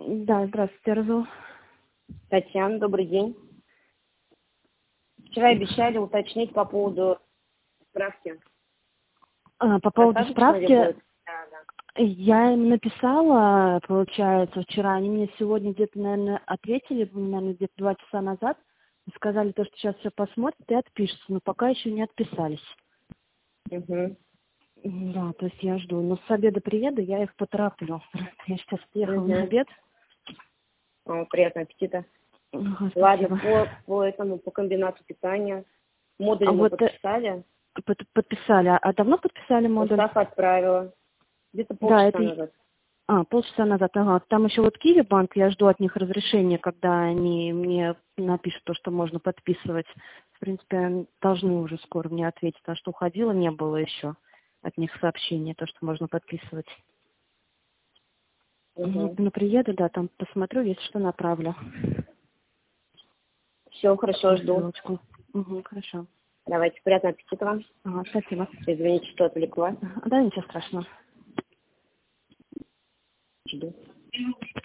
Да, здравствуйте, Арзу. Татьяна, добрый день. Вчера обещали уточнить по поводу справки. По поводу Достаточно ли справки, будет? Да. я им написала, получается, вчера. Они мне сегодня где-то, наверное, ответили, наверное, где-то 2 часа назад. Сказали, то, что сейчас все посмотрят и отпишутся, но пока еще не отписались. Угу. Да, то есть я жду. Но с обеда приеду, я их потороплю. Я сейчас приехала на обед. Приятного аппетита. Ага, Ладно, спасибо. по комбинату питания. Модуль мы Вот подписали. подписали. А давно подписали модуль? Устав отправила. Где-то Да, полчаса назад. полчаса назад, ага. Там еще вот Киви банк, я жду от них разрешения, когда они мне напишут то, что можно подписывать. В принципе, они должны уже скоро мне ответить, потому что уходила, не было еще от них сообщения, то, что можно подписывать. Угу. Ну, приеду, да, там посмотрю, если что, направлю. Все, хорошо, жду. Ссылочку. Угу, хорошо. Давайте, приятного аппетита вам. Ага, спасибо. Извините, что отвлекла. Да, ничего страшного. Жду.